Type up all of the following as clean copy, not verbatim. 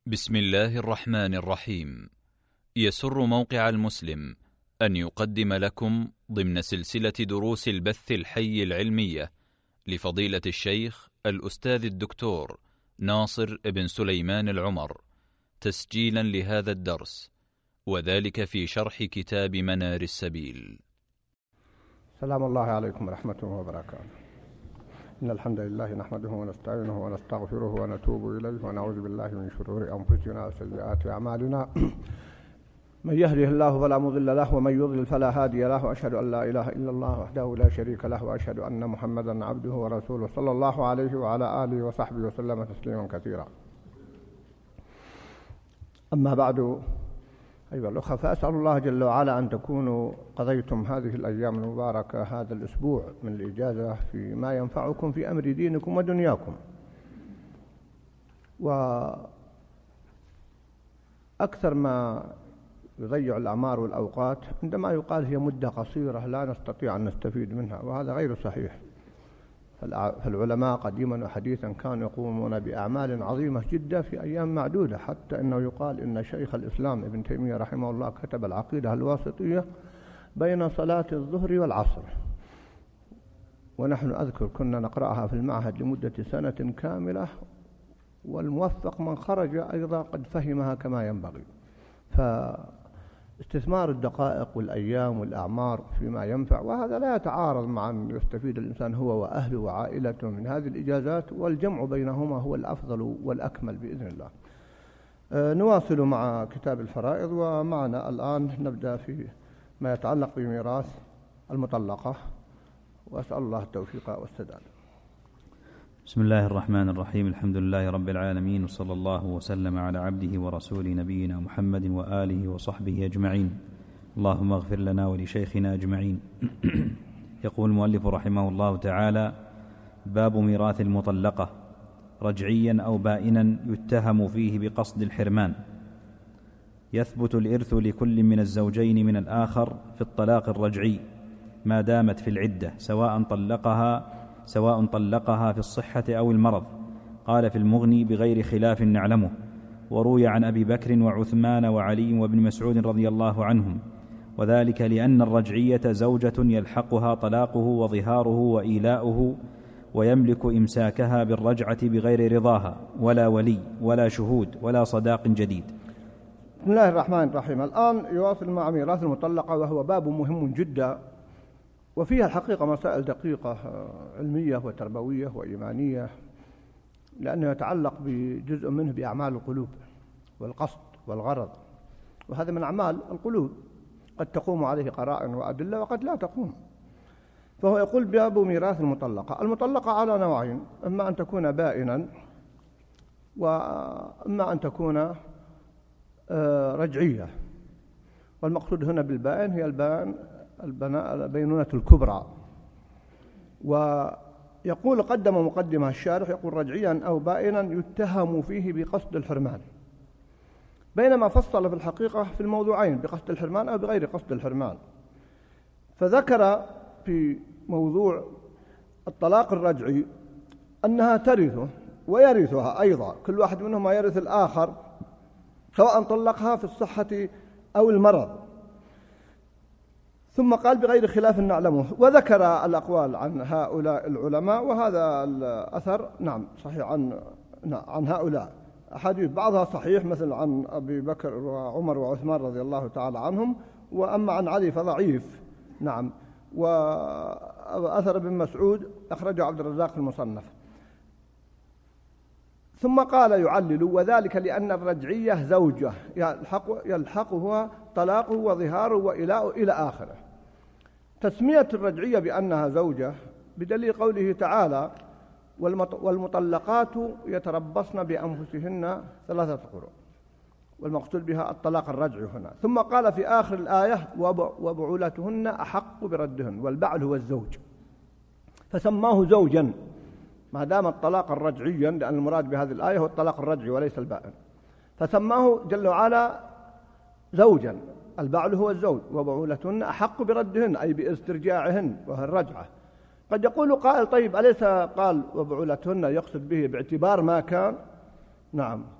بسم الله الرحمن الرحيم. يسر موقع المسلم أن يقدم لكم ضمن سلسلة دروس البث الحي العلمية لفضيلة الشيخ الأستاذ الدكتور ناصر بن سليمان العمر تسجيلا لهذا الدرس، وذلك في شرح كتاب منار السبيل. سلام الله عليكم ورحمته وبركاته. إن الحمد لله نحمده ونستعينه ونستغفره ونتوب إليه ونعوذ بالله من شرور أنفسنا وسيئات أعمالنا. من يهده الله فلا مضل له ومن يضلل فلا هادي له، وأشهد أن لا إله إلا الله وحده لا شريك له، وأشهد أن محمدا عبده ورسوله صلى الله عليه وعلى آله وصحبه وسلم تسليما كثيرا. أما بعد، أيها الأخوة، فأسأل الله جل وعلا أن تكونوا قضيتم هذه الأيام المباركة، هذا الأسبوع من الإجازة، فيما ينفعكم في أمر دينكم ودنياكم. وأكثر ما يضيع الأعمار والأوقات عندما يقال هي مدة قصيرة لا نستطيع أن نستفيد منها، وهذا غير صحيح. فالعلماء قديما وحديثا كانوا يقومون بأعمال عظيمة جدا في أيام معدودة، حتى أنه يقال إن شيخ الإسلام ابن تيمية رحمه الله كتب العقيدة الواسطية بين صلاة الظهر والعصر، ونحن أذكر كنا نقرأها في المعهد لمدة سنة كاملة، والموفق من خرج أيضا قد فهمها كما ينبغي. استثمار الدقائق والأيام والأعمار فيما ينفع، وهذا لا يتعارض مع أن يستفيد الإنسان هو وأهله وعائلته من هذه الإجازات، والجمع بينهما هو الأفضل والأكمل بإذن الله. نواصل مع كتاب الفرائض، ومعنا الآن نبدأ في ما يتعلق بميراث المطلقة، وأسأل الله التوفيق والسداد. بسم الله الرحمن الرحيم. الحمد لله رب العالمين، وصلى الله وسلم على عبده ورسوله نبينا محمد وآله وصحبه أجمعين. اللهم اغفر لنا ولشيخنا أجمعين. يقول المؤلف رحمه الله تعالى: باب ميراث المطلقة، رجعيا أو بائنا يتهم فيه بقصد الحرمان. يثبت الإرث لكل من الزوجين من الآخر في الطلاق الرجعي ما دامت في العدة، سواء طلقها في الصحة أو المرض. قال في المغني: بغير خلاف نعلمه. وروي عن أبي بكر وعثمان وعلي وابن مسعود رضي الله عنهم، وذلك لأن الرجعية زوجة يلحقها طلاقه وظهاره وإيلاؤه، ويملك إمساكها بالرجعة بغير رضاها ولا ولي ولا شهود ولا صداق جديد. بسم الله الرحمن الرحيم. الآن يواصل مع ميراث المطلقة، وهو باب مهم جدا، وفيها الحقيقة مسائل دقيقة علمية وتربوية وإيمانية، لأنه يتعلق بجزء منه بأعمال القلوب والقصد والغرض، وهذا من أعمال القلوب، قد تقوم عليه قرائن وأدلة وقد لا تقوم. فهو يقول: باب ميراث المطلقة. المطلقة على نوعين: إما أن تكون بائنا، وإما أن تكون رجعية. والمقصود هنا بالبائن هي البينونة الكبرى. ويقول قدم مقدمة الشارح، يقول: رجعيا أو بائنا يتهم فيه بقصد الحرمان، بينما فصل في الحقيقة في الموضوعين بقصد الحرمان أو بغير قصد الحرمان. فذكر في موضوع الطلاق الرجعي أنها ترثه ويرثها أيضا، كل واحد منهما يرث الآخر سواء طلقها في الصحة أو المرض. ثم قال: بغير خلاف نعلمه، وذكر الأقوال عن هؤلاء العلماء، وهذا الأثر نعم صحيح عن هؤلاء أحاديث، بعضها صحيح مثل عن أبي بكر وعمر وعثمان رضي الله تعالى عنهم، وأما عن علي فضعيف. نعم. وأثر ابن مسعود أخرجه عبد الرزاق في المصنف. ثم قال يعلل: وذلك لأن الرجعية زوجة يلحقها طلاقه وظهاره وإيلاؤه إلى آخره. تسمية الرجعية بأنها زوجة بدليل قوله تعالى: والمطلقات يتربصن بأنفسهن 3 قروء، والمقصود بها الطلاق الرجعي هنا. ثم قال في آخر الآية: وبعولتهن أحق بردهن، والبعل هو الزوج، فسماه زوجا ما دام الطلاق الرجعيا، لأن المراد بهذه الآية هو الطلاق الرجعي وليس البائن، فسماه جل وعلا زوجا. البعل هو الزوج، وبعولتهن أحق بردهن أي باسترجاعهن، وهي الرجعة. قد يقول قائل: طيب أليس قال وبعولتهن يقصد به باعتبار ما كان؟ نعم،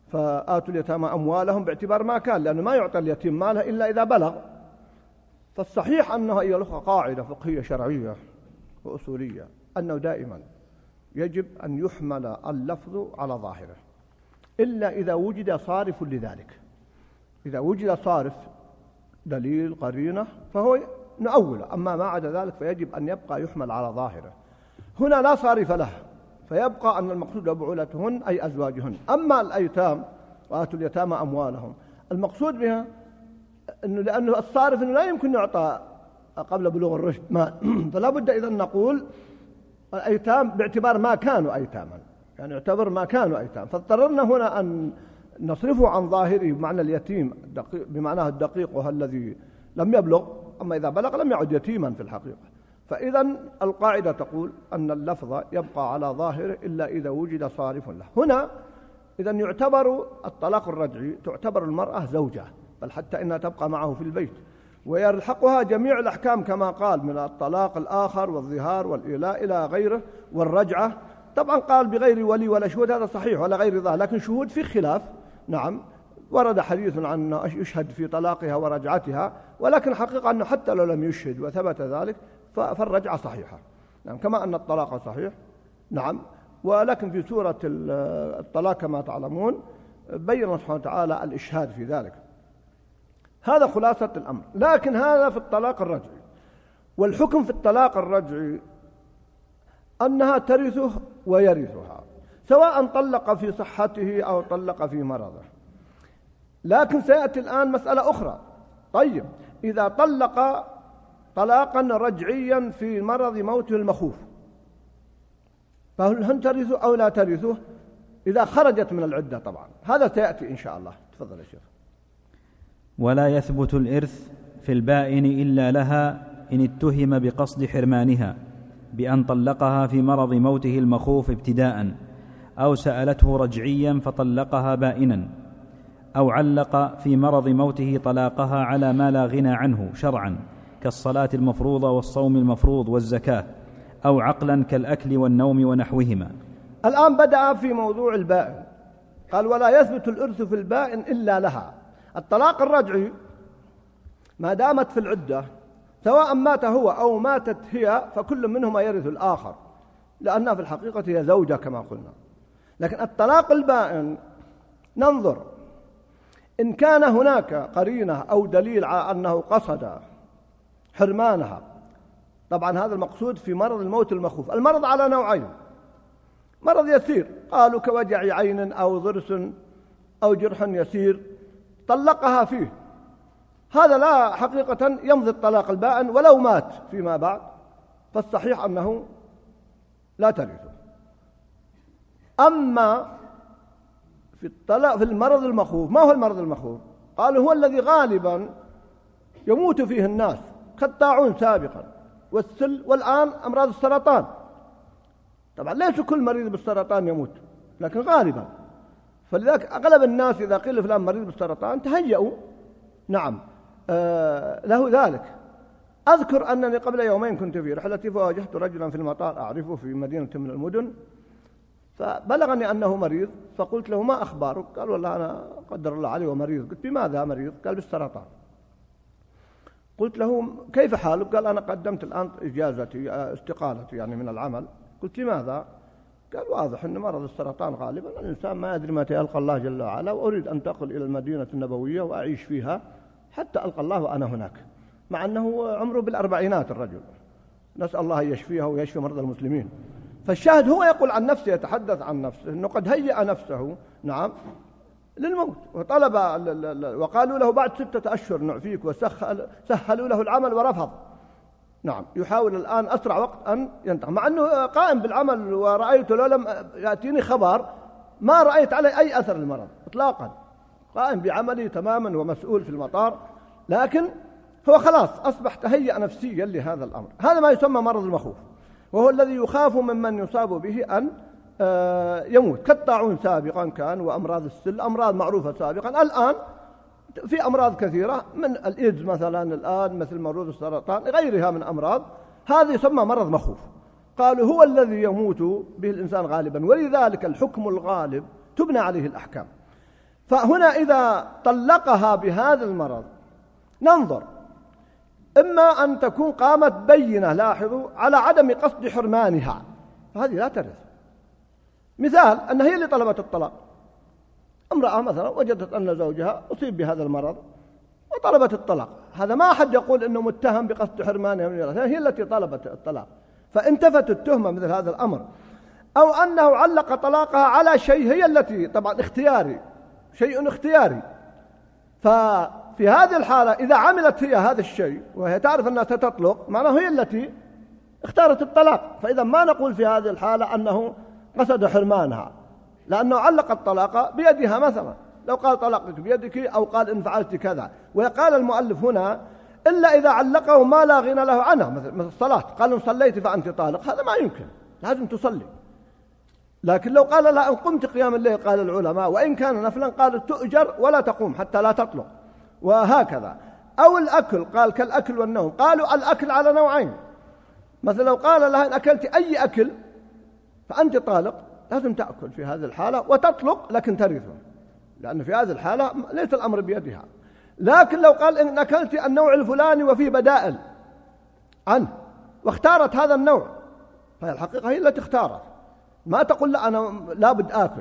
فآتوا اليتامى أموالهم باعتبار ما كان، لأنه ما يعطى اليتيم ماله إلا إذا بلغ. فالصحيح أنها أيها الأخوة قاعدة فقهية شرعية وأصولية أنه دائما يجب أن يحمل اللفظ على ظاهره إلا إذا وجد صارف لذلك. إذا وجد صارف دليل قرينة فهو نؤوله، أما ما عدا ذلك فيجب أن يبقى يحمل على ظاهره. هنا لا صارف له، فيبقى أن المقصود بعولتهن أي أزواجهن. أما الأيتام وآتوا اليتامى أموالهم، المقصود بها أنه لأنه الصارف أنه لا يمكن يعطى قبل بلوغ الرشد مال فلا بد إذا نقول الأيتام باعتبار ما كانوا أيتاما، يعني يعتبر ما كانوا أيتام، فاضطررنا هنا أن نصرفه عن ظاهره بمعنى اليتيم بمعناه الدقيق وهو الذي لم يبلغ، أما إذا بلغ لم يعد يتيما في الحقيقة. فإذا القاعدة تقول أن اللفظ يبقى على ظاهره إلا إذا وجد صارف له. هنا إذا يعتبر الطلاق الرجعي تعتبر المرأة زوجة، بل حتى إنها تبقى معه في البيت، ويلحقها جميع الأحكام كما قال من الطلاق الآخر والظهار والإيلاء إلى غيره والرجعة. طبعا قال بغير ولي ولا شهود، هذا صحيح ولا غير ذا، لكن شهود في خلاف. نعم ورد حديث عن يشهد في طلاقها ورجعتها، ولكن حقيقة أنه حتى لو لم يشهد وثبت ذلك فالرجعة صحيحة، نعم، كما أن الطلاق صحيح. نعم، ولكن في سورة الطلاق كما تعلمون بين الله سبحانه وتعالى الإشهاد في ذلك. هذا خلاصة الأمر. لكن هذا في الطلاق الرجعي، والحكم في الطلاق الرجعي أنها ترثه ويرثها سواء طلق في صحته أو طلق في مرضه. لكن سيأتي الآن مسألة أخرى. طيب إذا طلق طلاقا رجعيا في مرض موته المخوف فهل ترثه أو لا ترثه إذا خرجت من العدة؟ طبعا هذا سيأتي إن شاء الله. تفضل يا شيخ. ولا يثبت الإرث في البائن إلا لها إن اتهم بقصد حرمانها بأن طلقها في مرض موته المخوف ابتداء، أو سألته رجعيا فطلقها بائنا، أو علق في مرض موته طلاقها على ما لا غنى عنه شرعا كالصلاة المفروضة والصوم المفروض والزكاة، أو عقلا كالأكل والنوم ونحوهما. الآن بدأ في موضوع البائن، قال ولا يثبت الإرث في البائن إلا لها. الطلاق الرجعي ما دامت في العدة سواء مات هو أو ماتت هي فكل منهما يرث الآخر، لأنها في الحقيقة هي زوجة كما قلنا. لكن الطلاق البائن ننظر إن كان هناك قرينة أو دليل على أنه قصد حرمانها. طبعا هذا المقصود في مرض الموت المخوف. المرض على نوعين: مرض يسير قالوا كوجع عين أو ضرس أو جرح يسير طلقها فيه، هذا لا حقيقة يمضي الطلاق البائن ولو مات فيما بعد، فالصحيح أنه لا ترثه. أما في الطلاق في المرض المخوف، ما هو المرض المخوف؟ قالوا هو الذي غالبا يموت فيه الناس كالطاعون سابقا والسل، والآن أمراض السرطان. طبعا ليس كل مريض بالسرطان يموت، لكن غالبا. فلذلك أغلب الناس إذا قيل فلان مريض بالسرطان تهيئوا نعم له ذلك. أذكر أنني قبل يومين كنت في رحلتي فواجهت رجلا في المطار أعرفه في مدينة من المدن، فبلغني أنه مريض، فقلت له ما أخبارك؟ قال والله أنا قدر الله علي ومريض. قلت بماذا مريض؟ قال بالسرطان. قلت له كيف حالك؟ قال أنا قدمت الآن إجازتي استقالتي يعني من العمل. قلت لماذا؟ قال واضح أن مرض السرطان غالبا الإنسان ما يدري متى يلقى الله جل وعلا، وأريد أن تقل إلى المدينة النبوية وأعيش فيها حتى ألقى الله وأنا هناك، مع أنه عمره بالأربعينات الرجل، نسأل الله أن يشفيه ويشفي مرضى المسلمين. فالشاهد هو يقول عن نفسه، يتحدث عن نفسه أنه قد هيأ نفسه نعم للموت، وطلب وقالوا له بعد 6 أشهر نعفيك، وسهلوا له العمل ورفض. نعم يحاول الآن أسرع وقت أن ينتهي، مع أنه قائم بالعمل، ورأيت لو لم يأتيني خبر ما رأيت عليه أي أثر للمرض إطلاقا، قائم بعمله تماما ومسؤول في المطار، لكن هو خلاص أصبح تهيأ نفسيا لهذا الأمر. هذا ما يسمى مرض المخوف، وهو الذي يخاف ممن يصاب به أن يموت، كالطاعون سابقا كان، وأمراض السل أمراض معروفة سابقا. الآن في أمراض كثيرة من الإيدز مثلا الآن، مثل مرض السرطان غيرها من أمراض، هذا يسمى مرض مخوف. قالوا هو الذي يموت به الإنسان غالبا، ولذلك الحكم الغالب تبنى عليه الأحكام. فهنا إذا طلقها بهذا المرض ننظر، إما أن تكون قامت بينة، لاحظوا، على عدم قصد حرمانها، فهذه لا ترث. مثال أن هي اللي طلبت الطلاق، امرأة مثلا وجدت أن زوجها أصيب بهذا المرض وطلبت الطلاق، هذا ما أحد يقول أنه متهم بقصد حرمانها من الرث، هي التي طلبت الطلاق، فانتفت التهمة مثل هذا الأمر. أو أنه علق طلاقها على شيء هي التي طبعا اختياري، شيء اختياري، ففي هذه الحالة إذا عملت هي هذا الشيء وهي تعرف أنها ستطلق، معناه هي التي اختارت الطلاق، فإذا ما نقول في هذه الحالة أنه قصد حرمانها، لأنه علق الطلاق بيدها. مثلا لو قال طلقك بيدك أو قال إن فعلت كذا، وقال المؤلف هنا إلا إذا علقه ما لا غنى له عنه، مثل الصلاة، قال إن صليت فأنت طالق، هذا ما يمكن، لازم تصلي. لكن لو قال لا إن قمت قيام الليل، قال العلماء وإن كان نفلا قال تؤجر ولا تقوم حتى لا تطلق، وهكذا. أو الأكل، قال كالأكل والنوم، قالوا الأكل على نوعين، مثلا لو قال لها إن أكلت أي أكل فأنت طالق، لازم تأكل في هذه الحالة وتطلق، لكن ترثه، لأن في هذه الحالة ليس الأمر بيدها. لكن لو قال إن أكلت النوع الفلاني وفي بدائل عنه واختارت هذا النوع، فهي الحقيقة هي التي اختارت، ما تقول لا أنا لابد آكل.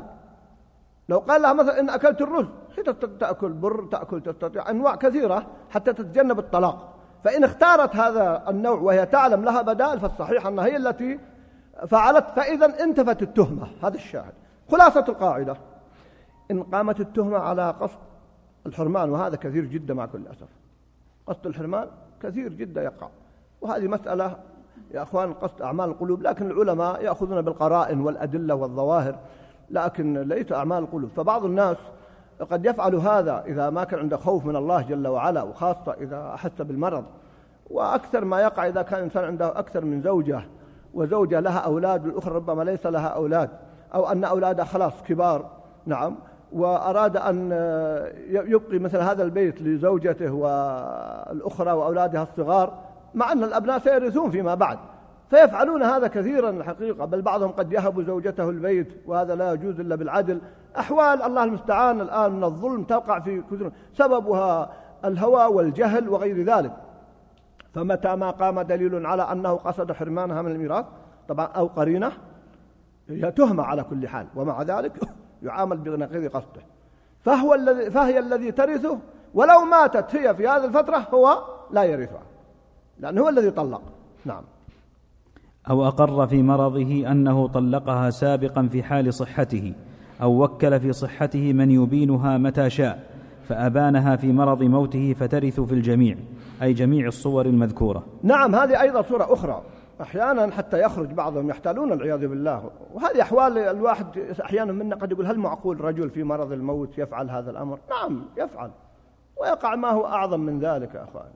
لو قال لها مثلا إن أكلت الرز، هي تأكل بر، تأكل، تستطيع أنواع كثيرة حتى تتجنب الطلاق. فإن اختارت هذا النوع وهي تعلم لها بدائل، فالصحيح أنها هي التي فعلت، فإذا انتفت التهمة. هذا الشاهد. خلاصة القاعدة، إن قامت التهمة على قصد الحرمان، وهذا كثير جدا مع كل أسف، قصد الحرمان كثير جدا يقع، وهذه مسألة يا أخوان قصد أعمال القلوب، لكن العلماء يأخذون بالقرائن والأدلة والظواهر، لكن ليس أعمال القلوب. فبعض الناس قد يفعل هذا إذا ما كان عنده خوف من الله جل وعلا، وخاصة إذا أحس بالمرض. وأكثر ما يقع إذا كان إنسان عنده أكثر من زوجة، وزوجة لها أولاد والأخرى ربما ليس لها أولاد، أو أن أولادها خلاص كبار، نعم، وأراد أن يبقي مثل هذا البيت لزوجته والأخرى وأولادها الصغار، مع أن الأبناء سيرثون فيما بعد، فيفعلون هذا كثيرا الحقيقة. بل بعضهم قد يهب زوجته البيت، وهذا لا يجوز إلا بالعدل. أحوال الله المستعان الآن من الظلم توقع في كثير، سببها الهوى والجهل وغير ذلك. فمتى ما قام دليل على أنه قصد حرمانها من الميراث طبعا أو قرينة، هي تهمة على كل حال، ومع ذلك يعامل بنقيض قصده، فهي الذي ترثه، ولو ماتت هي في هذه الفترة هو لا يرثها، لأنه هو الذي طلق. نعم. أو أقر في مرضه أنه طلقها سابقا في حال صحته، أو وكل في صحته من يبينها متى شاء، فأبانها في مرض موته، فترث في الجميع، أي جميع الصور المذكورة. نعم، هذه أيضا صورة أخرى، أحيانا حتى يخرج بعضهم يحتالون العياذ بالله، وهذه أحوال الواحد أحيانا منا قد يقول هل معقول رجل في مرض الموت يفعل هذا الأمر؟ نعم يفعل، ويقع ما هو أعظم من ذلك يا أخوان.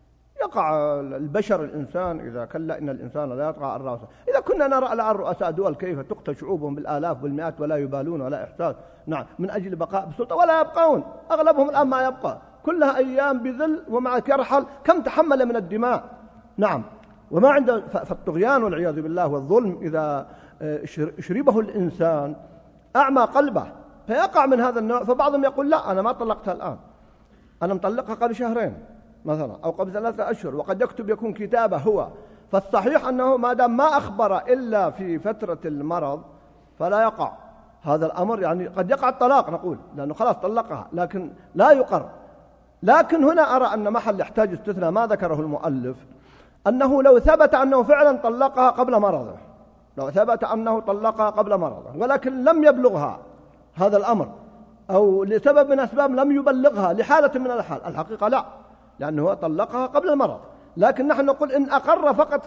يقع البشر، الإنسان إذا كلا إن الإنسان لا يطغى عن رأسه. إذا كنا نرى الآن رؤساء دول كيف تقتل شعوبهم بالآلاف والمئات ولا يبالون ولا إحساس، نعم، من أجل بقاء بسلطة، ولا يبقون، أغلبهم الآن ما يبقى، كلها أيام بذل ومع يرحل، كم تحمل من الدماء، نعم، وما عنده. فالطغيان والعياذ بالله والظلم إذا شربه الإنسان أعمى قلبه، فيقع من هذا النوع. فبعضهم يقول لا أنا ما طلقتها الآن، أنا مطلقها قبل شهرين مثلا أو قبل 3 أشهر، وقد يكتب يكون كتابه هو. فالصحيح أنه ما دام ما أخبر إلا في فترة المرض فلا يقع هذا الأمر. يعني قد يقع الطلاق نقول لأنه خلاص طلقها، لكن لا يقر. لكن هنا أرى أن محل يحتاج استثناء ما ذكره المؤلف، أنه لو ثبت أنه فعلا طلقها قبل مرضه، لو ثبت أنه طلقها قبل مرضه ولكن لم يبلغها هذا الأمر، أو لسبب من أسباب لم يبلغها لحالة من الحال، الحقيقة لا، لأنه طلقها قبل المرض. لكن نحن نقول إن أقر فقط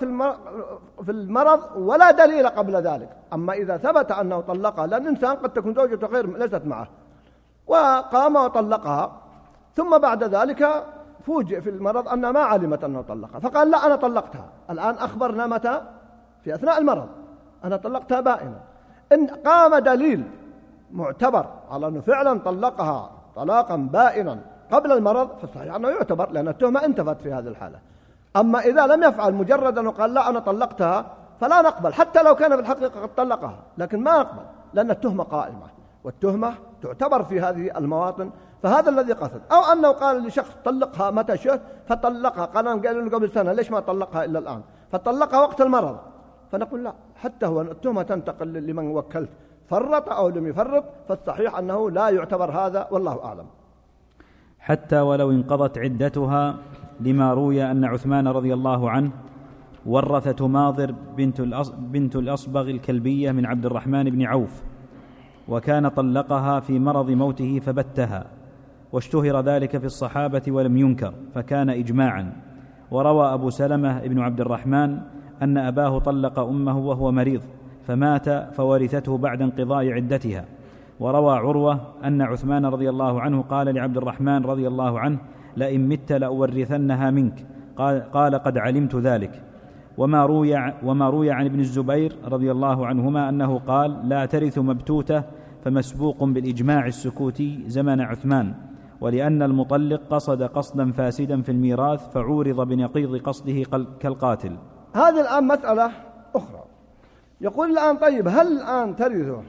في المرض ولا دليل قبل ذلك. أما إذا ثبت أنه طلقها، لأن الإنسان قد تكون زوجته غير ليست معه وقام وطلقها، ثم بعد ذلك فوجئ في المرض أنها ما علمت أنه طلقها، فقال لا أنا طلقتها. الآن أخبرنا متى؟ في أثناء المرض أنا طلقتها بائنا. إن قام دليل معتبر على أنه فعلا طلقها طلاقا بائنا قبل المرض، فالصحيح أنه يعتبر، لأن التهمة انتفت في هذه الحالة. أما إذا لم يفعل مجرد أنه قال لا أنا طلقتها، فلا نقبل، حتى لو كان في الحقيقة قد طلقها، لكن ما نقبل، لأن التهمة قائمة، والتهمة تعتبر في هذه المواطن، فهذا الذي قصد. أو أنه قال لشخص طلقها متى شئت فطلقها، قالوا له قبل سنة ليش ما طلقها إلا الآن، فطلقها وقت المرض، فنقول لا، حتى هو التهمة تنتقل لمن وكلت، فرط أو لم يفرط، فالصحيح أنه لا يعتبر هذا، والله أعلم. حتى ولو انقضت عدتها، لما روي أن عثمان رضي الله عنه ورث تماضر بنت الأصبغ الكلبية من عبد الرحمن بن عوف، وكان طلقها في مرض موته فبتها، واشتهر ذلك في الصحابة ولم ينكر، فكان إجماعا. وروى أبو سلمة بن عبد الرحمن أن أباه طلق أمه وهو مريض فمات فورثته بعد انقضاء عدتها. وروى عروة أن عثمان رضي الله عنه قال لعبد الرحمن رضي الله عنه: لئن مت لأورثنها منك، قال قد علمت ذلك. وما روي عن ابن الزبير رضي الله عنهما أنه قال: لا ترث مبتوتة، فمسبوق بالإجماع السكوتي زمن عثمان، ولأن المطلق قصد قصدا فاسدا في الميراث فعورض بنقيض قصده كالقاتل. هذه الآن مسألة أخرى. يقول الآن طيب، هل الآن ترثه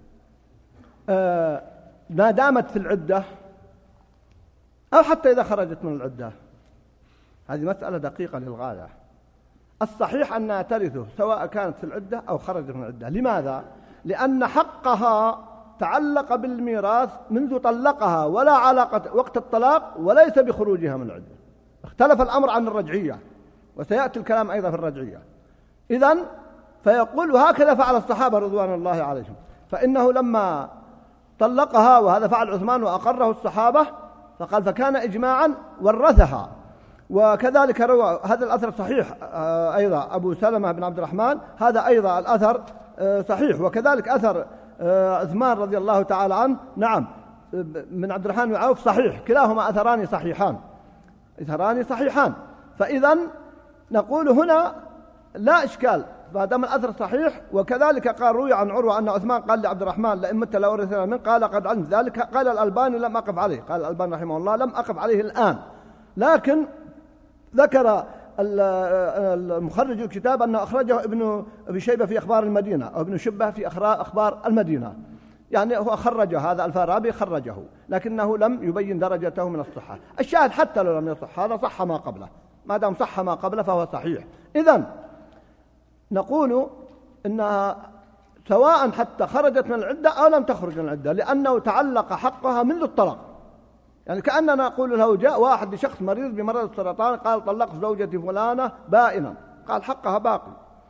ما دامت في العدة أو حتى إذا خرجت من العدة؟ هذه مسألة دقيقة للغاية. الصحيح أنها ترثه سواء كانت في العدة أو خرجت من العدة. لماذا؟ لأن حقها تعلق بالميراث منذ طلقها، ولا علاقة وقت الطلاق وليس بخروجها من العدة. اختلف الأمر عن الرجعية، وسيأتي الكلام أيضا في الرجعية. إذن فيقول: وهكذا فعل الصحابة رضوان الله عليهم، فإنه لما طلقها، وهذا فعل عثمان وأقره الصحابة، فقال فكان إجماعا ورثها. وكذلك روى هذا الأثر صحيح أيضا أبو سلمة بن عبد الرحمن، هذا أيضا الأثر صحيح. وكذلك أثر عثمان رضي الله تعالى عنه، نعم، من عبد الرحمن بن عوف صحيح، كلاهما أثران صحيحان. فإذا نقول هنا لا إشكال ما دام الأثر صحيح. وكذلك قال روي عن عروة أن عثمان قال لعبد الرحمن: لئن مت لأورثنا منك، قال قد علمت ذلك. قال الألباني لم أقف عليه، قال الألباني رحمه الله لم أقف عليه الآن، لكن ذكر المخرج الكتاب أنه أخرجه ابن أبي شيبة في أخبار المدينة، أو ابن شبه في أخبار المدينة، يعني هو خرج هذا الفارابي خرجه، لكنه لم يبين درجته من الصحة. الشاهد حتى لو لم يصح هذا، صح ما قبله، ما دام صح ما قبله فهو صحيح. إذن نقول إنها سواء حتى خرجت من العدة أو لم تخرج من العدة، لأنه تعلق حقها منذ الطلاق. يعني كأننا نقول له جاء واحد لشخص مريض بمرض السرطان، قال: طلقت زوجتي فلانة بائنا، قال حقها باقي.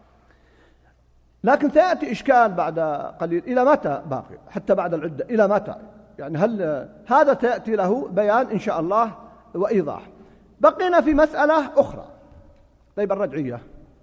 لكن سيأتي إشكال بعد قليل، إلى متى باقي حتى بعد العدة؟ إلى متى؟ يعني هل هذا سيأتي له بيان إن شاء الله وإيضاح. بقينا في مسألة أخرى. طيب الرجعية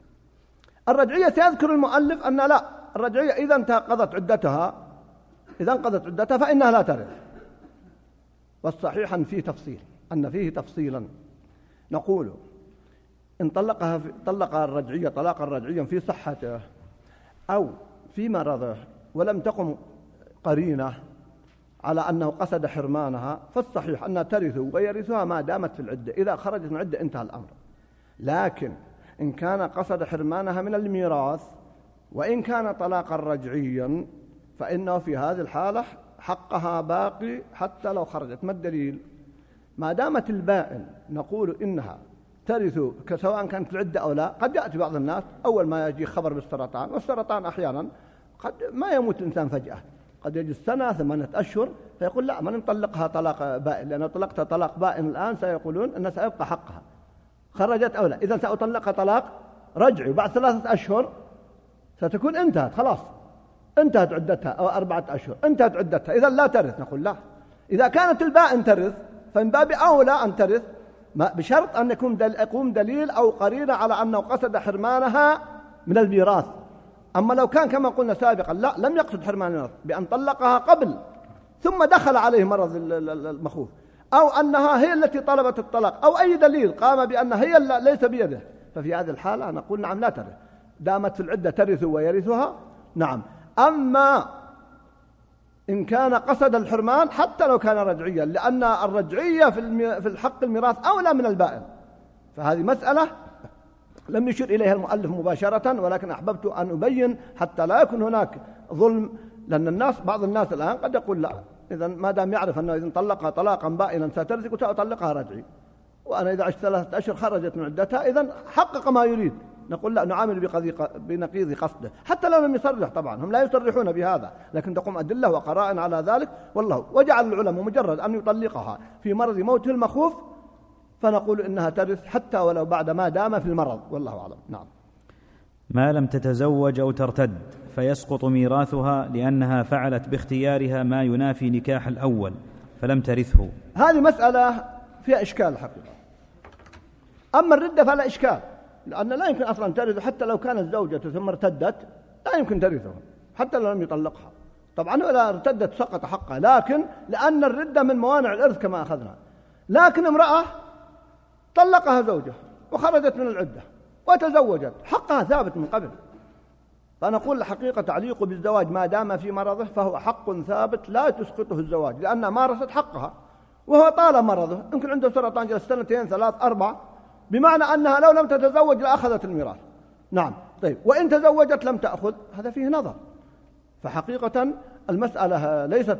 سيذكر المؤلف أن لا، الرجعية إذا انقضت عدتها فإنها لا ترث. والصحيح أن فيه تفصيلا. نقول إن طلقها الرجعية طلاقا رجعيا في صحته أو في مرضه ولم تقم قرينة على أنه قصد حرمانها، فالصحيح أنها ترث ويرثها ما دامت في العدة. إذا خرجت من العدة انتهى الأمر. لكن إن كان قصد حرمانها من الميراث وإن كان طلاقا رجعيا، فإنه في هذه الحالة حقها باقي حتى لو خرجت. ما الدليل؟ ما دامت البائن نقول إنها ترث سواء كانت في العدة أو لا. قد يأتي بعض الناس أول ما يجي خبر بالسرطان، والسرطان أحيانا قد ما يموت الإنسان فجأة، قد يجي 1 8 أشهر، فيقول لا، ما نطلقها طلاق بائن، لأن طلقتها طلاق بائن الآن سيقولون أن سيبقى حقها، خرجت أو لا، إذا سأطلقها طلاق رجعي، وبعد 3 أشهر ستكون انتهت، خلاص انتهت عدتها، أو 4 أشهر انتهت عدتها، إذا لا ترث. نقول لا، إذا كانت البائن ترث فمن باب أولى أن ترث، بشرط أن يقوم دليل أو قرينة على أنه قصد حرمانها من الميراث. أما لو كان كما قلنا سابقا لا، لم يقصد حرمان الميراث بأن طلقها قبل ثم دخل عليه مرض المخوف، أو أنها هي التي طلبت الطلاق، أو أي دليل قام بأنها هي ليس بيده، ففي هذه الحالة نقول نعم لا ترث، دامت في العدة ترث ويرثها. نعم. أما إن كان قصد الحرمان حتى لو كان رجعيا، لأن الرجعية في الحق الميراث أولى من البائن، فهذه مسألة لم يشير إليها المؤلف مباشرة، ولكن أحببت أن أبين حتى لا يكون هناك ظلم، لأن بعض الناس الآن قد يقول لا، إذا ما دام يعرف أنه إذا طلقها طلاقا بائنا سترث وسأطلقها رجعي، وأنا إذا عشت 3 أشهر خرجت من عدتها، إذا حقق ما يريد، نقول لا، نعامل بنقيض قصده حتى لو لم يصرح. طبعا هم لا يصرحون بهذا، لكن تقوم أدلة وقرائن على ذلك. والله وجعل العلماء مجرد أن يطلقها في مرض موته المخوف فنقول إنها ترث حتى ولو بعد ما دام في المرض، والله أعلم. نعم. ما لم تتزوج أو ترتد فيسقط ميراثها لأنها فعلت باختيارها ما ينافي نكاح الأول فلم ترثه. هذه مسألة فيها إشكال حقيقة. أما الردة فلا إشكال، لأن لا يمكن أصلا ترثه حتى لو كانت زوجته ثم ارتدت، لا يمكن ترثه حتى لو لم يطلقها. طبعا ولا ارتدت سقط حقها، لكن لأن الردة من موانع الإرث كما أخذنا. لكن امرأة طلقها زوجها وخرجت من العدة وتزوجت، حقها ثابت من قبل، فنقول الحقيقة تعليق بالزواج ما دام في مرضه فهو حق ثابت لا تسقطه الزواج، لأنها مارست حقها وهو طال مرضه، يمكن عنده سرطان جلس 2 3 4، بمعنى أنها لو لم تتزوج لأخذت الميراث. نعم. طيب وإن تزوجت لم تأخذ، هذا فيه نظر. فحقيقة المسألة ليست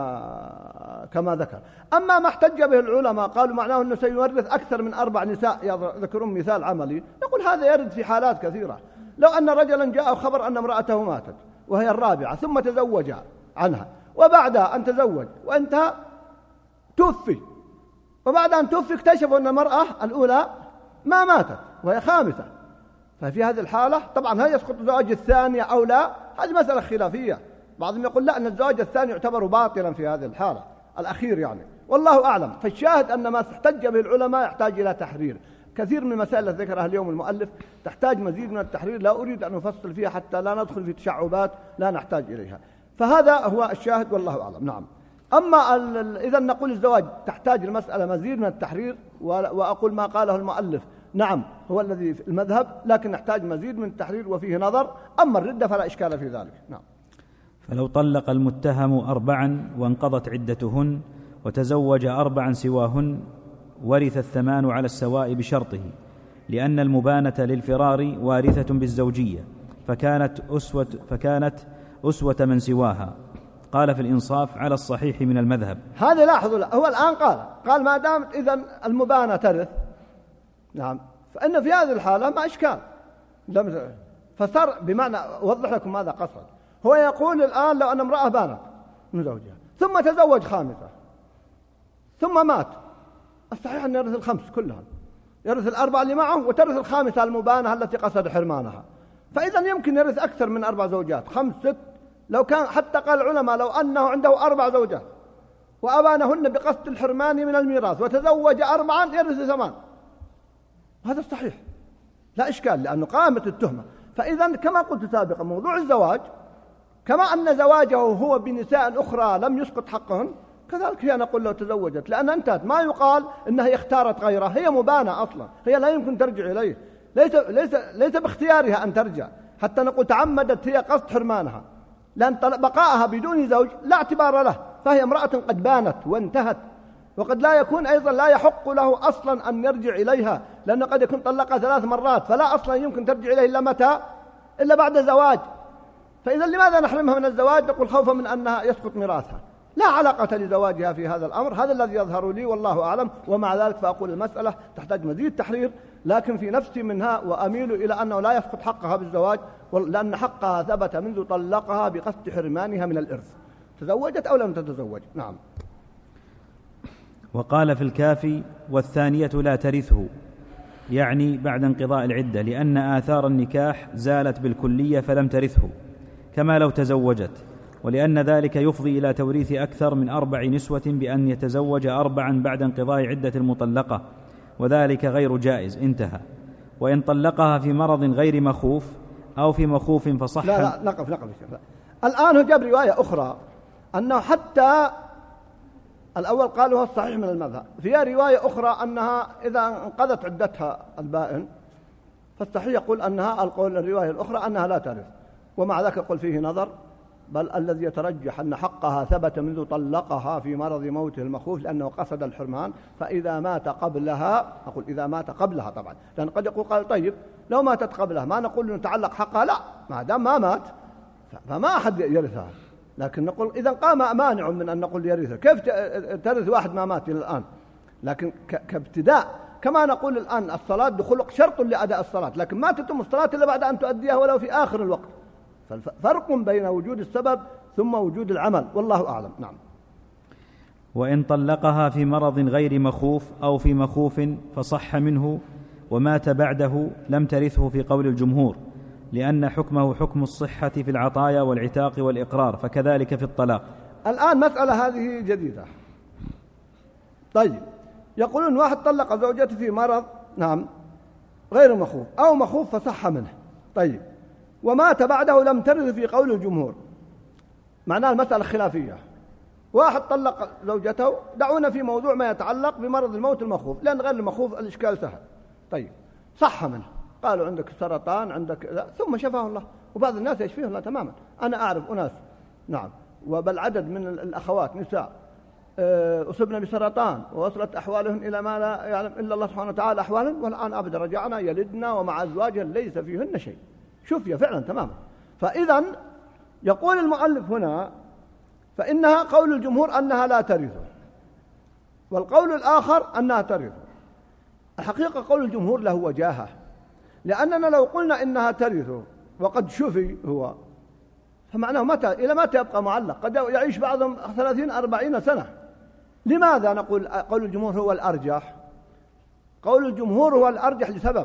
كما ذكر. أما ما احتج به العلماء قالوا معناه أنه سيورث أكثر من 4 نساء، يذكرون مثال عملي، نقول هذا يرد في حالات كثيرة. لو أن رجلا جاء خبر أن امرأته ماتت وهي الرابعة ثم تزوج عنها، وبعد أن تزوج وانتهى توفي، وبعد أن توفي اكتشفوا أن المرأة الأولى ما ماتت وهي خامسة، ففي هذه الحالة طبعا هل يسقط الزواج الثاني أو لا؟ هذه مسألة خلافية. بعضهم يقول لا، أن الزواج الثاني يعتبر باطلا في هذه الحالة، الأخير يعني، والله أعلم. فالشاهد أن ما احتج به العلماء يحتاج إلى تحرير. كثير من المسائل التي ذكرها اليوم المؤلف تحتاج مزيد من التحرير، لا أريد أن أفصل فيها حتى لا ندخل في تشعبات لا نحتاج إليها. فهذا هو الشاهد والله أعلم. نعم. أما إذا نقول الزواج تحتاج المسألة مزيد من التحرير، وأقول ما قاله المؤلف نعم هو الذي في المذهب، لكن نحتاج مزيد من التحرير وفيه نظر. أما الردة فلا إشكال في ذلك. نعم. فلو طلق المتهم 4 وانقضت عدتهن وتزوج 4 سواهن ورث 8 على السواء بشرطه، لأن المبانة للفرار وارثة بالزوجية، فكانت أسوة من سواها. قال في الإنصاف على الصحيح من المذهب. هذا لاحظوا، هو الآن قال ما دامت إذن المبانة ترث، نعم، فإن في هذه الحالة ما إشكال. فصار بمعنى أوضح لكم ماذا قصد. هو يقول الآن لو أن امرأة بانت من زوجها ثم تزوج خامسة ثم مات، الصحيح أن يرث الخمس كلها، يرث ال4 اللي معه وترث الخامسة المبانة التي قصد حرمانها. فإذا يمكن يرث أكثر من 4 زوجات، 5 6. لو كان حتى قال العلماء لو أنه عنده 4 زوجات وأبانهن بقصد الحرمان من الميراث وتزوج 4 يرث 8. هذا الصحيح لا إشكال، لأنه قامت التهمة. فإذا كما قلت سابقا موضوع الزواج كما أن زواجه هو بنساء أخرى لم يسقط حقهن، كذلك هي نقول لو تزوجت، لأن انتهت. ما يقال إنها اختارت غيره، هي مبانة أصلا، هي لا يمكن ترجع إليه، ليس باختيارها أن ترجع حتى نقول تعمدت هي قصد حرمانها، لأن بقائها بدون زوج لا اعتبار له، فهي امرأة قد بانت وانتهت. وقد لا يكون أيضا لا يحق له أصلا أن يرجع إليها، لأنه قد يكون طلقها 3 مرات، فلا أصلا يمكن ترجع إليه إلا متى؟ إلا بعد زواج. فإذا لماذا نحرمها من الزواج؟ نقول خوفا من أنها يسقط ميراثها، لا علاقة لزواجها في هذا الأمر. هذا الذي يظهر لي والله أعلم. ومع ذلك فأقول المسألة تحتاج مزيد تحرير، لكن في نفسي منها وأميل إلى أنه لا يسقط حقها بالزواج، لأن حقها ثبت منذ طلقها بقصد حرمانها من الإرث، تزوجت أو لم تتزوج. نعم. وقال في الكافي والثانية لا ترثه، يعني بعد انقضاء العدة، لأن آثار النكاح زالت بالكلية فلم ترثه كما لو تزوجت، ولأن ذلك يفضي إلى توريث أكثر من 4 نسوة بأن يتزوج 4 بعد انقضاء عدة المطلقة، وذلك غير جائز. انتهى. وإن طلقها في مرض غير مخوف أو في مخوف فصح. لا نقف. الآن هو جاب رواية أخرى أنه حتى الأول قالوا هو الصحيح من المذهب، فيها رواية أخرى أنها إذا انقضت عدتها البائن فالصحيح يقول أنها القول الرواية الأخرى أنها لا ترث. ومع ذلك يقول فيه نظر، بل الذي يترجح أن حقها ثبت منذ طلقها في مرض موته المخوف لأنه قصد الحرمان، فإذا مات قبلها، أقول إذا مات قبلها طبعا، لأن قد يقول قال طيب لو ماتت قبلها ما نقول نتعلق حقها، لا، ما دام ما مات فما أحد يرثها، لكن نقول إذا قام مانع من أن نقول يرثه، كيف ترث واحد ما مات إلى الآن؟ لكن كابتداء كما نقول الآن الصلاة دخول شرط لأداء الصلاة، لكن ما تتم الصلاة إلا بعد أن تؤديها ولو في آخر الوقت. فالفرق بين وجود السبب ثم وجود العمل، والله أعلم. نعم. وإن طلقها في مرض غير مخوف أو في مخوف فصح منه ومات بعده لم ترثه في قول الجمهور، لأن حكمه حكم الصحة في العطايا والعتاق والإقرار، فكذلك في الطلاق. الآن مسألة هذه جديدة. طيب، يقولون واحد طلق زوجته في مرض نعم غير مخوف أو مخوف فصح منه، طيب، ومات بعده لم ترث في قول الجمهور. معناه المسألة خلافية. واحد طلق زوجته، دعونا في موضوع ما يتعلق بمرض الموت المخوف، لأن غير المخوف الإشكال سهل. طيب، صح منه، قالوا عندك سرطان عندك لا، ثم شفاه الله. وبعض الناس يشفيه الله تماما. أنا أعرف أناس نعم، وبل عدد من الأخوات نساء أصبنا بسرطان ووصلت أحوالهم إلى ما لا يعلم إلا الله سبحانه وتعالى أحوالهم، والآن أبدا رجعنا يلدنا ومع أزواجهن ليس فيهن شيء، شفية فعلا تماما. فإذا يقول المؤلف هنا فإنها قول الجمهور أنها لا ترثه، والقول الآخر أنها ترثه. الحقيقة قول الجمهور له وجاهة، لأننا لو قلنا إنها ترثه وقد شفي هو، فمعناه متى إلى متى يبقى معلق؟ قد يعيش بعضهم 30-40 سنة. لماذا نقول قول الجمهور هو الأرجح؟ قول الجمهور هو الأرجح لسبب،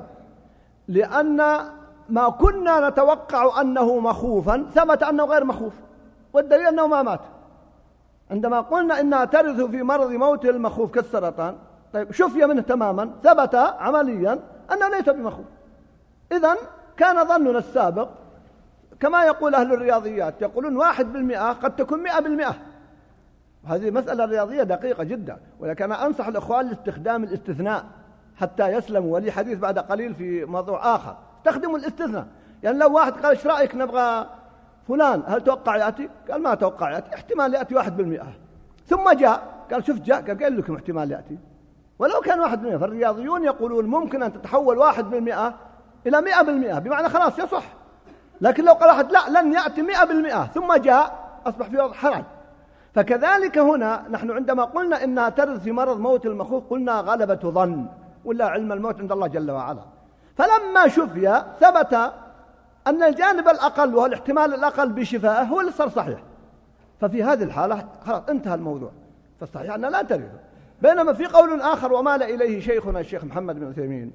لأن ما كنا نتوقع أنه مخوفا ثبت أنه غير مخوف، والدليل أنه ما مات. عندما قلنا إنها ترث في مرض موت المخوف كالسرطان، طيب شفي منه تماما، ثبت عمليا أنه ليس بمخوف. إذن كان ظننا السابق كما يقول أهل الرياضيات، يقولون 1% قد تكون 100%. هذه مسألة رياضية دقيقة جدا، ولكن أنا أنصح الأخوان لاستخدام الاستثناء حتى يسلموا. ولي حديث بعد قليل في موضوع آخر، استخدموا الاستثناء. يعني لو واحد قال ايش رأيك نبغى فلان، هل توقع يأتي؟ قال ما توقع يأتي، احتمال يأتي 1%. ثم جاء قال شفت جاء، قال لكم احتمال يأتي ولو كان 1%. فالرياضيون يقولون ممكن أن تتحول 1% إلى 100%، بمعنى خلاص يصح. لكن لو قال واحد لا لن يأتي 100% ثم جاء، أصبح في وضع حرج. فكذلك هنا نحن عندما قلنا إنها ترث في مرض موت المخوف قلنا غلبة ظن، ولا علم الموت عند الله جل وعلا. فلما شفي ثبت أن الجانب الأقل وهو الاحتمال الأقل بشفائه هو اللي صار صحيح. ففي هذه الحالة خلاص انتهى الموضوع، فالصحيح أنها لا ترث. بينما في قول آخر ومال إليه شيخنا الشيخ محمد بن عثيمين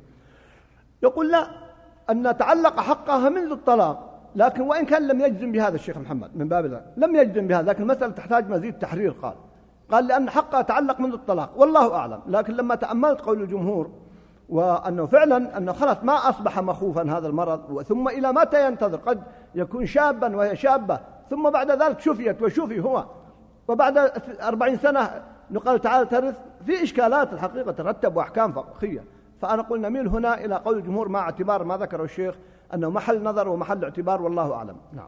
يقول لا، أن تعلق حقها منذ الطلاق، لكن وإن كان لم يجزم بهذا الشيخ محمد من باب ذلك، لم يجزم بهذا، لكن المسألة تحتاج مزيد تحرير. قال لأن حقها تعلق منذ الطلاق، والله أعلم. لكن لما تأملت قول الجمهور وأنه فعلا أنه خلاص ما أصبح مخوفا هذا المرض، ثم إلى متى ينتظر؟ قد يكون شابا وهي شابة، ثم بعد ذلك شفيت وشفي هو، وبعد 40 سنة نقال تعالى ترث. في إشكالات الحقيقة ترتب وأحكام فقهية. فأنا قلنا نميل هنا إلى قول الجمهور مع اعتبار ما ذكره الشيخ أنه محل نظر ومحل اعتبار، والله أعلم. نعم.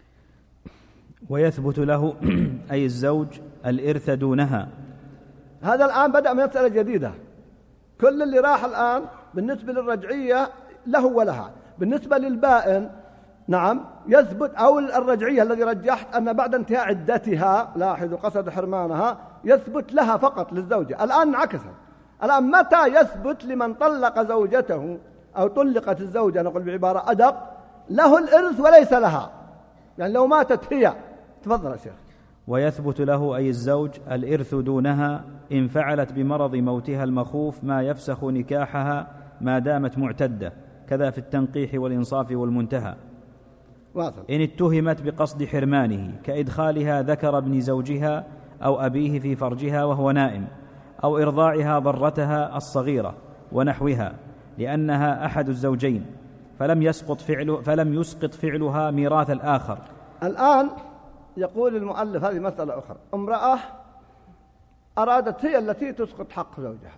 ويثبت له أي الزوج الإرث دونها. هذا الآن بدأ من مسألة جديدة. كل اللي راح الآن بالنسبة للرجعية له ولها، بالنسبة للبائن نعم يثبت، أو الرجعية الذي رجحت أن بعد انتهاء عدتها، لاحظوا قصد حرمانها، يثبت لها فقط للزوجة. الآن انعكست. الآن متى يثبت لمن طلق زوجته أو طلقت الزوجة، نقول بعبارة أدق، له الإرث وليس لها؟ يعني لو ماتت هي. تفضل يا شيخ. ويثبت له أي الزوج الإرث دونها إن فعلت بمرض موتها المخوف ما يفسخ نكاحها ما دامت معتدة، كذا في التنقيح والإنصاف والمنتهى. واصل. إن اتهمت بقصد حرمانه كإدخالها ذكر ابن زوجها أو أبيه في فرجها وهو نائم، أو إرضاعها ضرتها الصغيرة ونحوها، لأنها أحد الزوجين، فلم يسقط فعلها ميراث الآخر. الآن يقول المؤلف هذه مسألة أخرى. امرأة أرادت هي التي تسقط حق زوجها،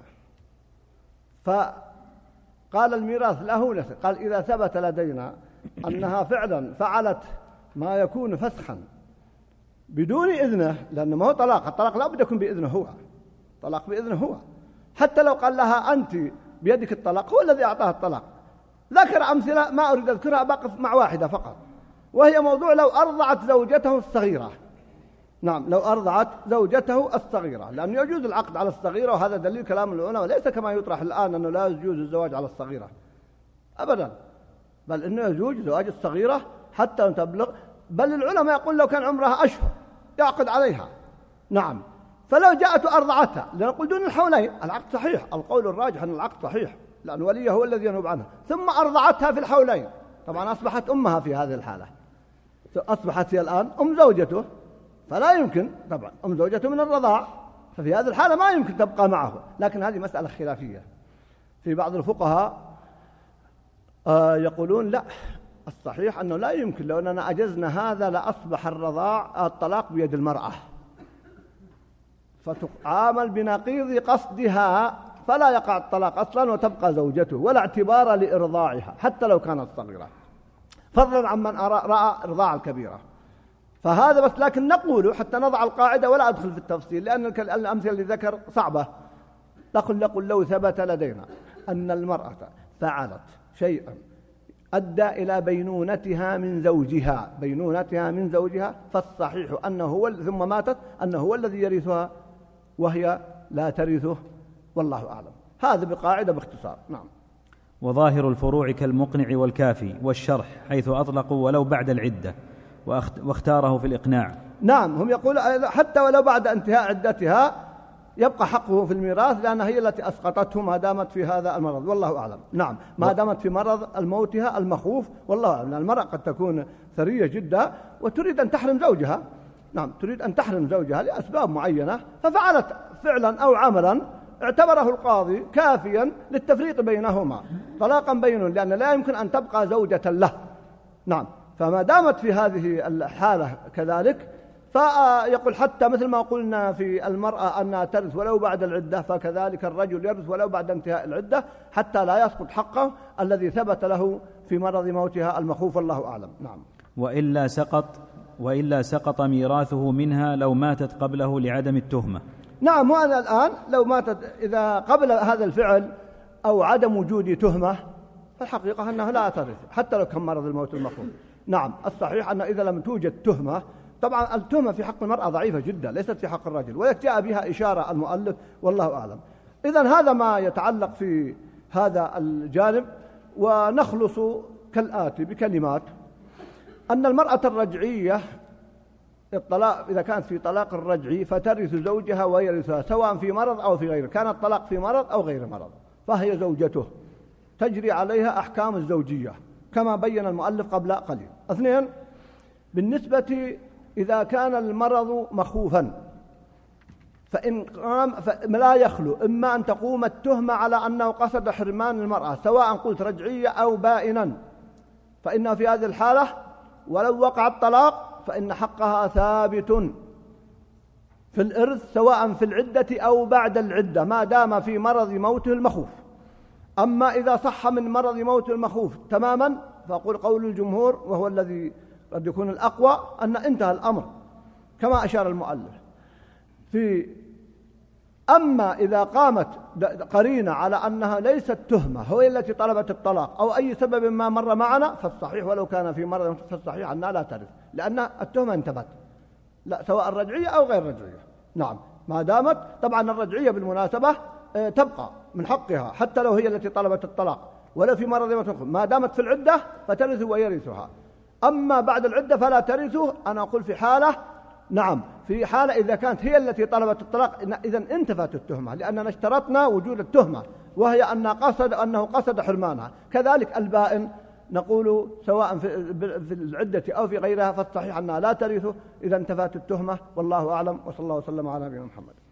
فقال الميراث له نفسه. قال إذا ثبت لدينا أنها فعلا فعلت ما يكون فسخا بدون إذنه، لأنه ما هو طلاق، الطلاق لا بد يكون بإذنه هو، طلاق بإذنه هو. حتى لو قال لها أنت بيدك الطلاق، هو الذي أعطاها الطلاق. ذكر أمثلة ما أريد أذكرها، بقف مع واحدة فقط، وهي موضوع لو أرضعت زوجته الصغيرة. نعم لو أرضعت زوجته الصغيرة، لأنه يجوز العقد على الصغيرة، وهذا دليل كلام العلماء، ليس كما يطرح الآن أنه لا يجوز الزواج على الصغيرة أبدا، بل إنه يجوز زواج الصغيرة حتى تبلغ، بل العلماء يقول لو كان عمرها أشهر يعقد عليها. نعم، فلو جاءت أرضعتها لنقول دون الحولين العقد صحيح، القول الراجح أن العقد صحيح لأن وليه هو الذي ينوب عنها، ثم أرضعتها في الحولين، طبعا أصبحت أمها في هذه الحالة، أصبحت هي الآن أم زوجته، فلا يمكن طبعا أم زوجته من الرضاع، ففي هذه الحالة ما يمكن تبقى معه. لكن هذه مسألة خلافية، في بعض الفقهاء يقولون لا، الصحيح أنه لا يمكن، لو أننا أجزنا هذا لأصبح الطلاق بيد المرأة، فتعامل بنقيض قصدها، فلا يقع الطلاق أصلا وتبقى زوجته، ولا اعتبار لإرضاعها حتى لو كانت صغيرة، فضلا عمن رأى إرضاع الكبيرة. فهذا بس، لكن نقول حتى نضع القاعدة ولا أدخل في التفصيل لأن الأمثلة اللي ذكر صعبة. نقول لو ثبت لدينا أن المرأة فعلت شيئا أدى إلى بينونتها من زوجها، فالصحيح أنه هو ثم ماتت أنه هو الذي يرثها وهي لا ترثه، والله أعلم. هذا بقاعدة باختصار. نعم. وظاهر الفروع كالمقنع والكافي والشرح، حيث أطلقوا ولو بعد العدة واختاره في الإقناع. نعم، هم يقول حتى ولو بعد انتهاء عدتها يبقى حقه في الميراث، لأنها هي التي أسقطته ما دامت في هذا المرض، والله أعلم. نعم، ما دامت في مرض الموتها المخوف، والله أعلم. المرأة قد تكون ثرية جدا وتريد أن تحرم زوجها، نعم تريد أن تحرم زوجها لأسباب معينة، ففعلت فعلا أو عملا اعتبره القاضي كافيا للتفريق بينهما طلاقا بينهم، لأن لا يمكن أن تبقى زوجة له. نعم، فما دامت في هذه الحالة كذلك، فيقول حتى مثل ما قلنا في المرأة أنها ترث ولو بعد العدة، فكذلك الرجل يرث ولو بعد انتهاء العدة حتى لا يسقط حقه الذي ثبت له في مرض موتها المخوف، الله أعلم. نعم. وإلا سقط ميراثه منها لو ماتت قبله لعدم التهمة. نعم، وأنا الآن لو ماتت إذا قبل هذا الفعل أو عدم وجود تهمة، فالحقيقة أنها لا ترث حتى لو كان مرض الموت المخوف. نعم، الصحيح أن إذا لم توجد تهمة، طبعا التهمة في حق المرأة ضعيفة جدا، ليست في حق الرجل، وجاء بها إشارة المؤلف، والله أعلم. إذن هذا ما يتعلق في هذا الجانب. ونخلص كالآتي بكلمات: أن المرأة الرجعية الطلاق إذا كانت في طلاق الرجعي فترث زوجها ويرثها سواء في مرض أو في غيره، كان الطلاق في مرض أو غير مرض، فهي زوجته تجري عليها أحكام الزوجية كما بين المؤلف قبل قليل. 2، بالنسبة إذا كان المرض مخوفا فإن قام لا يخلو إما أن تقوم التهمة على أنه قصد حرمان المرأة سواء قلت رجعية أو بائنا، فإنه في هذه الحالة ولو وقع الطلاق فإن حقها ثابت في الإرث سواء في العدة أو بعد العدة ما دام في مرض موته المخوف. أما إذا صح من مرض موته المخوف تماما فأقول قول الجمهور وهو الذي قد يكون الأقوى أن انتهى الأمر كما أشار المؤلف. أما إذا قامت قرينة على أنها ليست تهمة هي التي طلبت الطلاق أو أي سبب ما مر معنا، فالصحيح ولو كان في مرض فالصحيح أنها لا ترث، لأن التهمة انتبت، لا سواء الرجعية أو غير الرجعية. نعم، ما دامت طبعا الرجعية بالمناسبة تبقى من حقها حتى لو هي التي طلبت الطلاق ولو في مرض ما دامت في العدة فترث ويرثها. أما بعد العدة فلا ترثه. أنا أقول في حالة، نعم في حالة إذا كانت هي التي طلبت الطلاق إذن انتفت التهمة، لأننا اشترطنا وجود التهمة وهي أنه قصد حرمانها. كذلك البائن نقول سواء في العدة أو في غيرها فالصحيح أنها لا ترثه إذا انتفت التهمة، والله أعلم، وصلى الله وسلم على نبينا محمد.